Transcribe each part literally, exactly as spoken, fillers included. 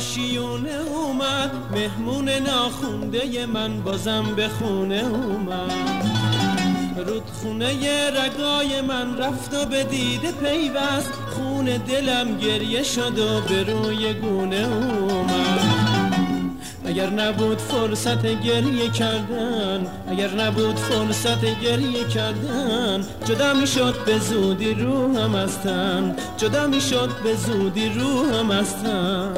آشیونه اومد، مهمون ناخونده من بازم به خونه اومد. رودخونه رگای من رفت و به دیده پیوست، خون دلم گریه شد و به روی گونه اومد. اگر نبود فرصت گریه کردن، اگر نبود فرصت گریه کردن، جدا میشد به زودی روحم از تن، جدا میشد به زودی روحم از تن.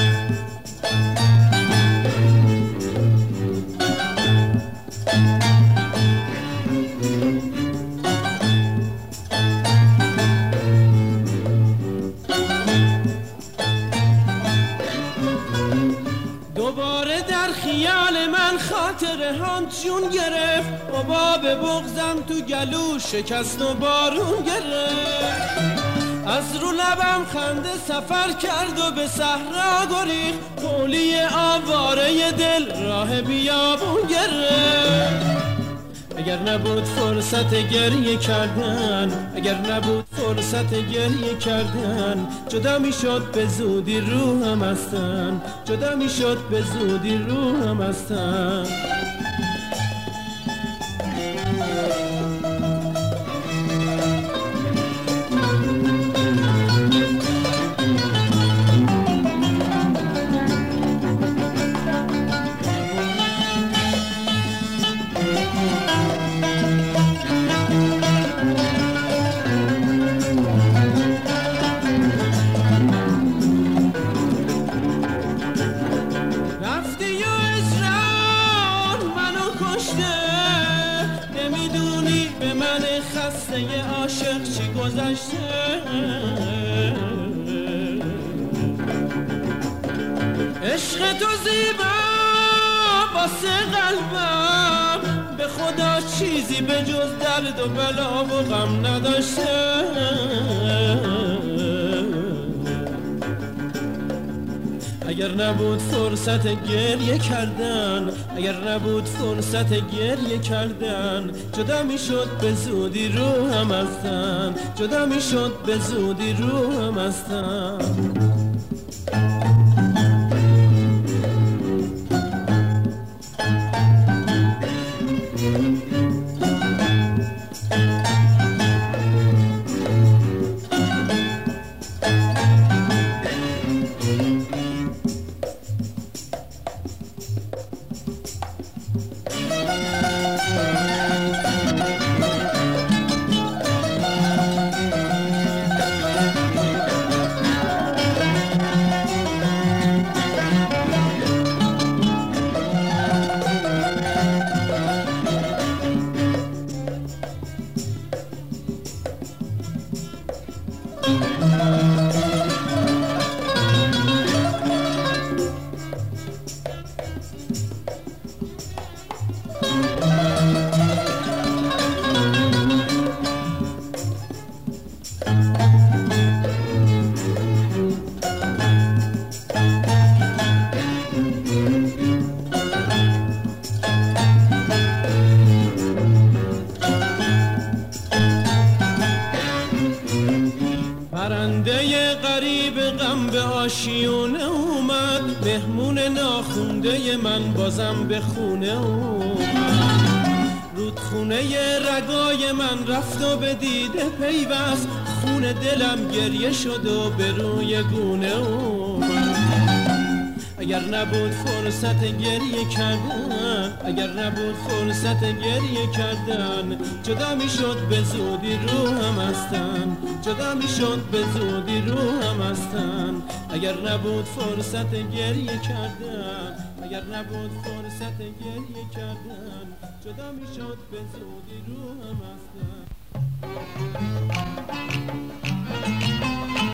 دوباره در خیال من خاطره هم جون گرفت، حباب بغضم تو گلو شکست و بارون گرفت. از رو لبم خنده سفر کرد و به صحرا گریخت، کولی آواره دل راه بیابون گرفت. اگر نبود فرصت گریه کردن، اگر نبود فرصت گریه کردن، جدا میشد به زودی روحم از تن، جدا میشد به زودی روحم از تن. نمیدونی به من خسته عاشق چی گذشته. عشق تو زیبا واسه قلبم، به خدا چیزی به جز درد و بلا و غم نداشته. اگر نبود فرصت گریه کردن، اگر نبود فرصت گریه کردن، جدا میشد به زودی روحم از تن، جدا میشد به زودی روحم از تن. پرنده غریب غم به آشیونه اومد، مهمون ناخونده من بازم به خونه اومد. رودخونه رگای من رفت و به دیده پیوست، خون دلم گریه شد و به روی گونه اومد. اگر نبود فرصت گریه کردن، اگر نبود فرصت گریه کردن، جدا میشد به زودی روحم از تن، جدا میشد به زودی روحم از تن. اگر نبود فرصت گریه کردن، اگر نبود فرصت گریه کردن، جدا میشد به زودی روحم از تن.